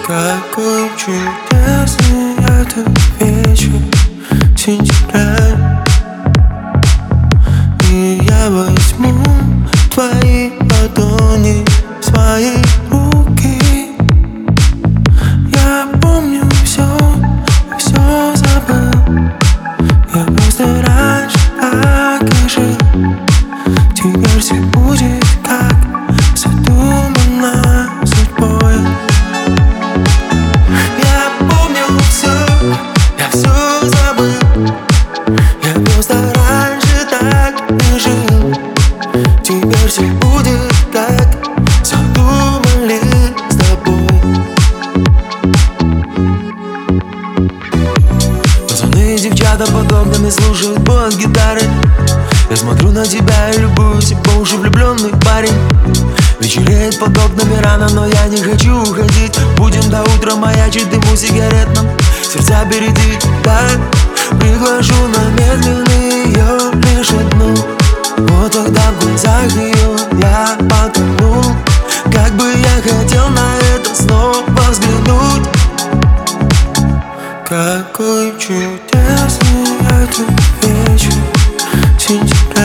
Какой чудесный этот вечер сентября, и я возьму твои ладони в свои руки. Я помню все, все забыл. Я просто раньше так и жил. Теперь все будет как задумано судьбой. Я помню все, я все забыл. Я просто раньше так и жил. Теперь все будет как задумали с тобой. Пацаны и девчата под окнами слушают бас гитары. Я смотрю на тебя и любуюсь, по уши влюбленный парень. Вечереет под окнами рано, но я не хочу уходить. Будем до утра маячить дыму сигаретном. Сердца береди, так приглашу на медленный ее лишь одну. Вот тогда в глазах ее я потонул. Как бы я хотел на это снова взглянуть. Какой чудесный этот вечер сентября.